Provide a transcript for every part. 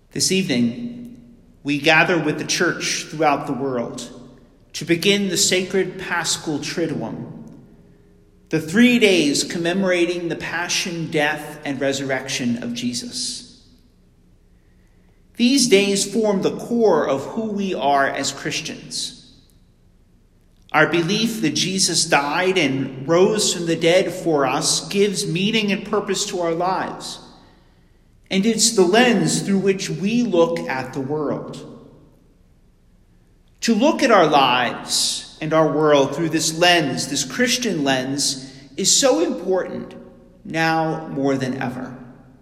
This evening, we gather with the church throughout the world to begin the sacred Paschal Triduum, the 3 days commemorating the passion, death, and resurrection of Jesus. These days form the core of who we are as Christians. Our belief that Jesus died and rose from the dead for us gives meaning and purpose to our lives. And it's the lens through which we look at the world. To look at our lives and our world through this lens, this Christian lens, is so important now more than ever.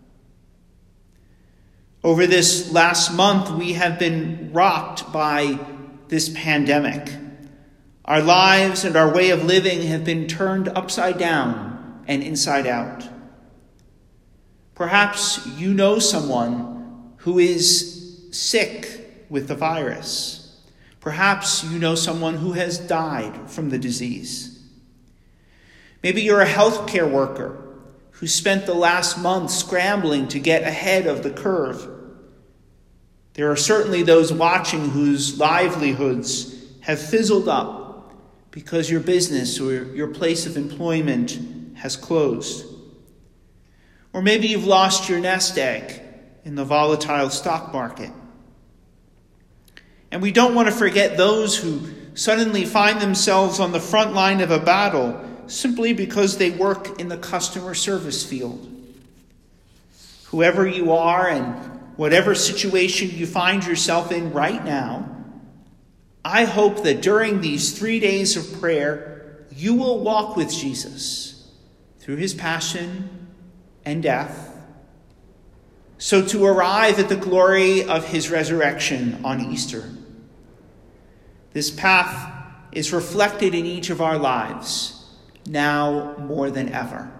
Over this last month, we have been rocked by this pandemic. Our lives and our way of living have been turned upside down and inside out. Perhaps you know someone who is sick with the virus. Perhaps you know someone who has died from the disease. Maybe you're a healthcare worker who spent the last month scrambling to get ahead of the curve. There are certainly those watching whose livelihoods have fizzled up because your business or your place of employment has closed. Or maybe you've lost your nest egg in the volatile stock market. And we don't want to forget those who suddenly find themselves on the front line of a battle simply because they work in the customer service field. Whoever you are and whatever situation you find yourself in right now, I hope that during these 3 days of prayer, you will walk with Jesus through his passion and death, so to arrive at the glory of his resurrection on Easter. This path is reflected in each of our lives, now more than ever.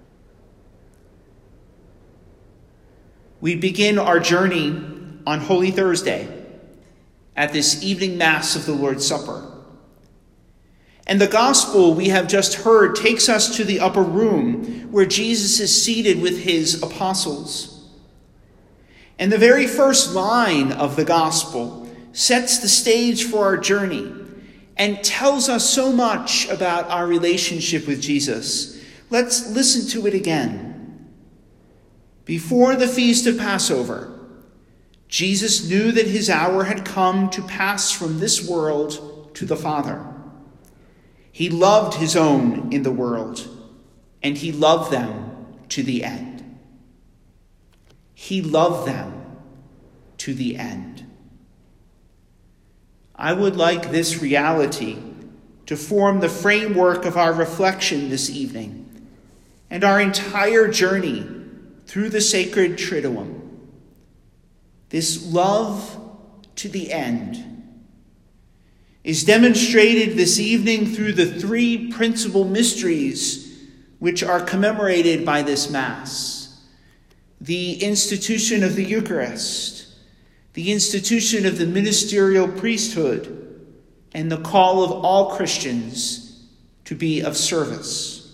We begin our journey on Holy Thursday at this evening Mass of the Lord's Supper. And the gospel we have just heard takes us to the upper room where Jesus is seated with his apostles. And the very first line of the gospel sets the stage for our journey and tells us so much about our relationship with Jesus. Let's listen to it again. Before the feast of Passover, Jesus knew that his hour had come to pass from this world to the Father. He loved his own in the world, and he loved them to the end. He loved them to the end. I would like this reality to form the framework of our reflection this evening and our entire journey through the sacred Triduum. This love to the end is demonstrated this evening through the 3 principal mysteries which are commemorated by this Mass: the institution of the Eucharist, the institution of the ministerial priesthood, and the call of all Christians to be of service.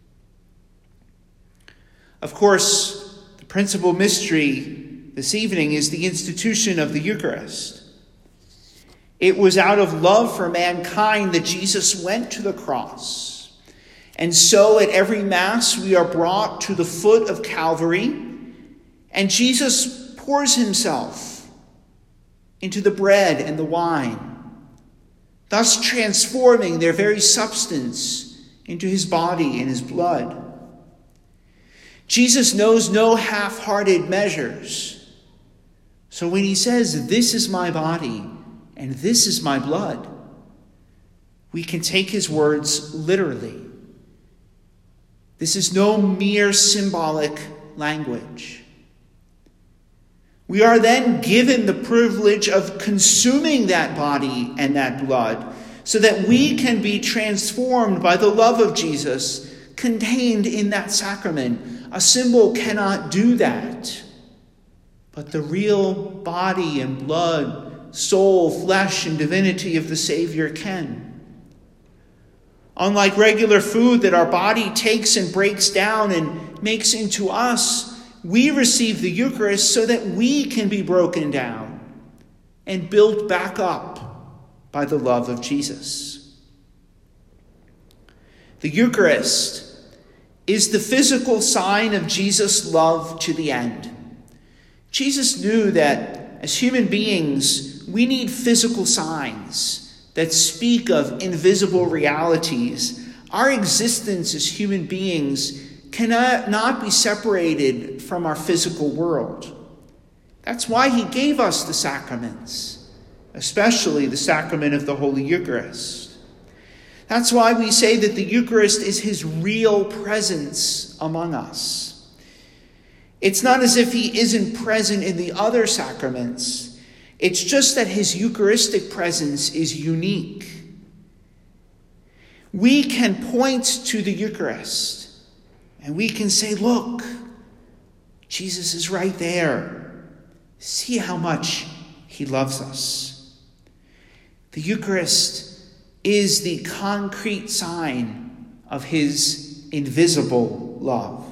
Of course, the principal mystery this evening is the institution of the Eucharist. It was out of love for mankind that Jesus went to the cross. And so at every Mass, we are brought to the foot of Calvary, and Jesus pours himself into the bread and the wine, thus transforming their very substance into his body and his blood. Jesus knows no half-hearted measures. So when he says, "This is my body, and this is my blood," we can take his words literally. This is no mere symbolic language. We are then given the privilege of consuming that body and that blood so that we can be transformed by the love of Jesus contained in that sacrament. A symbol cannot do that, but the real body and blood, soul, flesh, and divinity of the Savior can. Unlike regular food that our body takes and breaks down and makes into us, we receive the Eucharist so that we can be broken down and built back up by the love of Jesus. The Eucharist is the physical sign of Jesus' love to the end. Jesus knew that as human beings, we need physical signs that speak of invisible realities. Our existence as human beings cannot not be separated from our physical world. That's why he gave us the sacraments, especially the sacrament of the Holy Eucharist. That's why we say that the Eucharist is his real presence among us. It's not as if he isn't present in the other sacraments. It's just that his Eucharistic presence is unique. We can point to the Eucharist and we can say, look, Jesus is right there. See how much he loves us. The Eucharist is the concrete sign of his invisible love.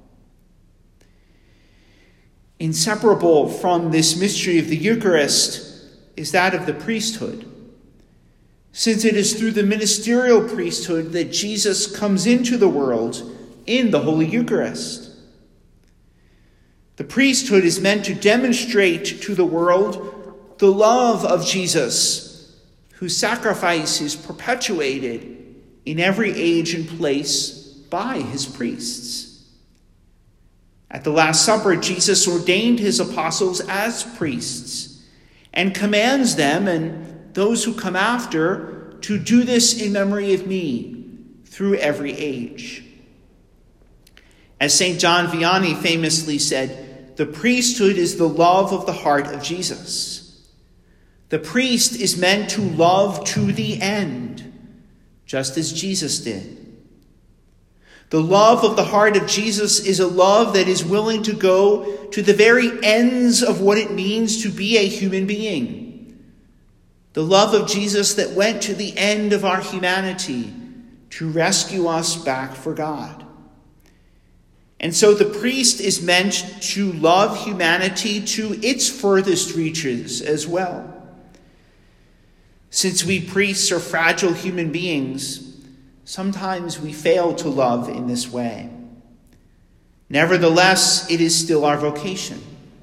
Inseparable from this mystery of the Eucharist is that of the priesthood, since it is through the ministerial priesthood that Jesus comes into the world in the Holy Eucharist. The priesthood is meant to demonstrate to the world the love of Jesus, whose sacrifice is perpetuated in every age and place by his priests. At the Last Supper, Jesus ordained his apostles as priests and commands them and those who come after to do this in memory of me through every age. As St. John Vianney famously said, the priesthood is the love of the heart of Jesus. The priest is meant to love to the end, just as Jesus did. The love of the heart of Jesus is a love that is willing to go to the very ends of what it means to be a human being. The love of Jesus that went to the end of our humanity to rescue us back for God. And so the priest is meant to love humanity to its furthest reaches as well. Since we priests are fragile human beings, sometimes we fail to love in this way. Nevertheless, it is still our vocation.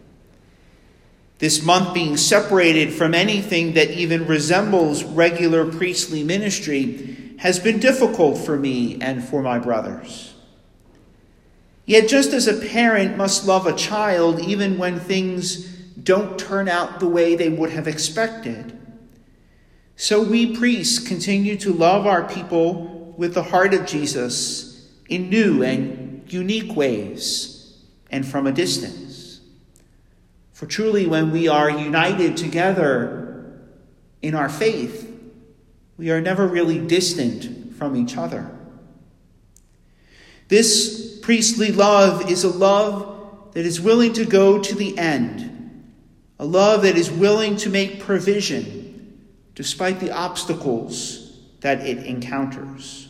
This month being separated from anything that even resembles regular priestly ministry has been difficult for me and for my brothers. Yet just as a parent must love a child even when things don't turn out the way they would have expected, so we priests continue to love our people with the heart of Jesus in new and unique ways and from a distance. For truly, when we are united together in our faith, we are never really distant from each other. This priestly love is a love that is willing to go to the end, a love that is willing to make provision despite the obstacles that it encounters.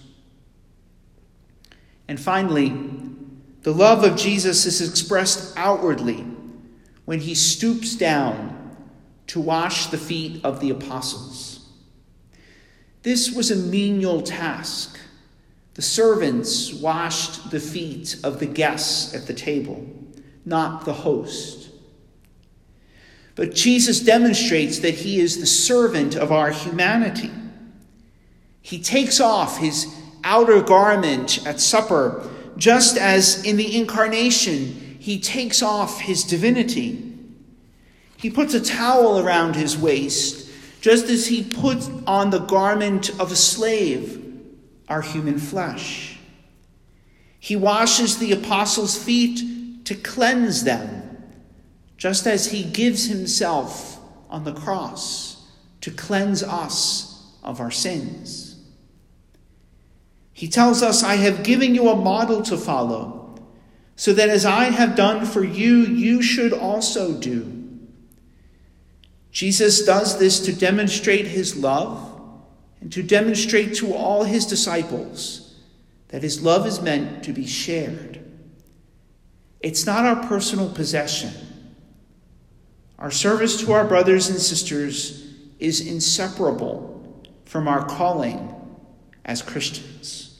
And finally, the love of Jesus is expressed outwardly when he stoops down to wash the feet of the apostles. This was a menial task. The servants washed the feet of the guests at the table, not the host. But Jesus demonstrates that he is the servant of our humanity. He takes off his outer garment at supper, just as in the incarnation he takes off his divinity. He puts a towel around his waist, just as he puts on the garment of a slave, our human flesh. He washes the apostles' feet to cleanse them, just as he gives himself on the cross to cleanse us of our sins. He tells us, I have given you a model to follow, so that as I have done for you, you should also do. Jesus does this to demonstrate his love and to demonstrate to all his disciples that his love is meant to be shared. It's not our personal possession. Our service to our brothers and sisters is inseparable from our calling as Christians.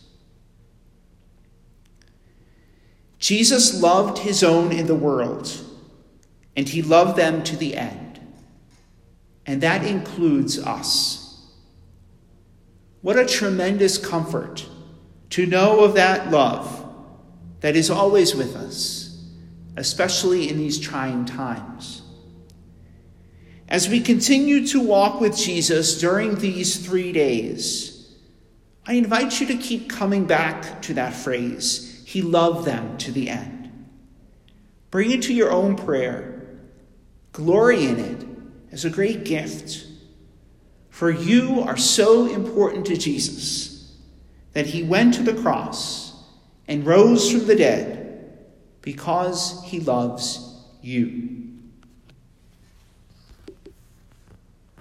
Jesus loved his own in the world, and he loved them to the end. And that includes us. What a tremendous comfort to know of that love that is always with us, especially in these trying times. As we continue to walk with Jesus during these 3 days, I invite you to keep coming back to that phrase, he loved them to the end. Bring it to your own prayer. Glory in it as a great gift. For you are so important to Jesus that he went to the cross and rose from the dead because he loves you.